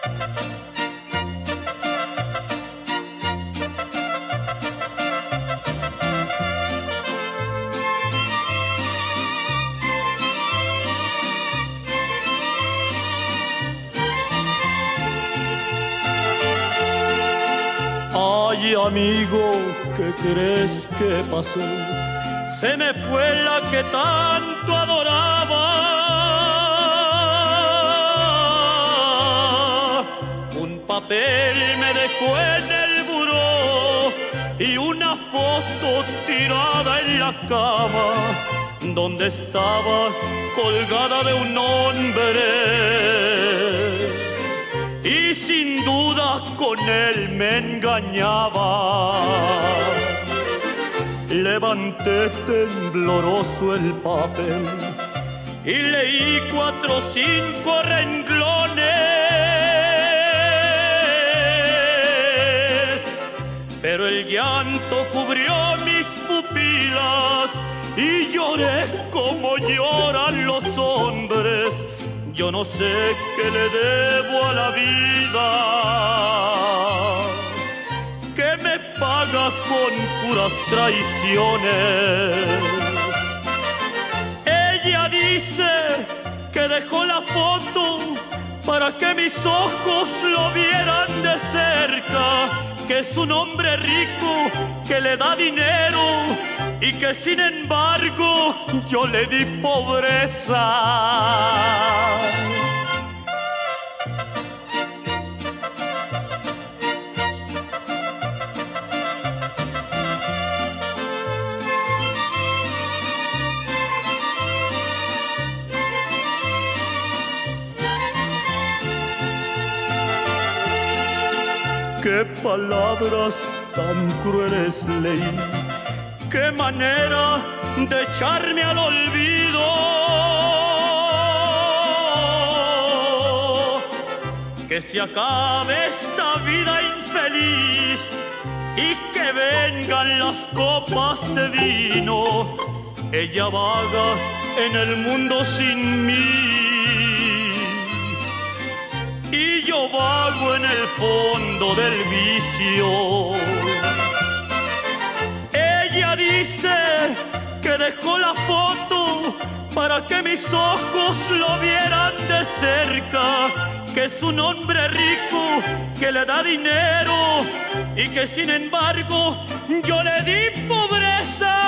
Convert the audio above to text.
Ay, amigo, ¿qué crees que pasó? Se me fue la que tanto adoraba. Un papel me dejó en el buró y una foto tirada en la cama donde estaba colgada de un hombre. Y sin duda con él me engañaba. Levanté tembloroso el papel y leí 4 o 5 renglones, pero el llanto cubrió mis pupilas y lloré como lloran los hombres. Yo no sé qué le debo a la vida, que me paga con puras traiciones. Ella dice que dejó la foto para que mis ojos lo vieran de cerca, que es un hombre rico que le da dinero y que sin embargo yo le di pobreza. Qué palabras tan crueles leí, qué manera de echarme al olvido. Que se acabe esta vida infeliz y que vengan las copas de vino. Ella vaga en el mundo sin mí y yo vago en el fondo del vicio. Ella dice que dejó la foto para que mis ojos lo vieran de cerca, que es un hombre rico que le da dinero y que sin embargo yo le di pobreza.